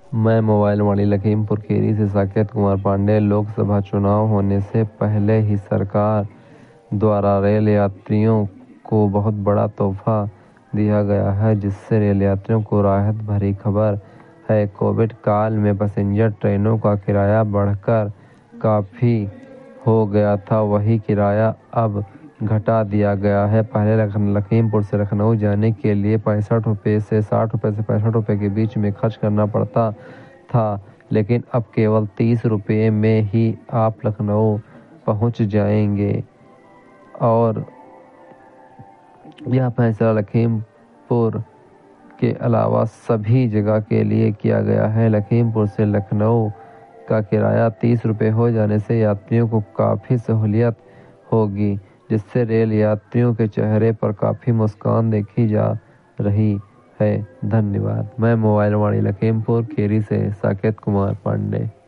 मैं मोबाइल वाणी लखीमपुर खीरी से साकेत कुमार पांडे। लोकसभा चुनाव होने से पहले ही सरकार द्वारा रेल यात्रियों को बहुत बड़ा तोहफा दिया गया है, जिससे रेल यात्रियों को राहत भरी खबर है। कोविड काल में पैसेंजर ट्रेनों का किराया बढ़कर काफ़ी हो गया था, वही किराया अब घटा दिया गया है। पहले लखीमपुर से लखनऊ जाने के लिए 65 रुपये से 60 रुपये से 65 रुपये के बीच में खर्च करना पड़ता था, लेकिन अब केवल 30 रुपये में ही आप लखनऊ पहुंच जाएंगे। और यह फैसला लखीमपुर के अलावा सभी जगह के लिए किया गया है। लखीमपुर से लखनऊ का किराया 30 रुपये हो जाने से यात्रियों को काफ़ी सहूलियत होगी, जिससे रेल यात्रियों के चेहरे पर काफ़ी मुस्कान देखी जा रही है। धन्यवाद। मैं मोबाइल वाणी लखीमपुर खीरी से साकेत कुमार पांडे।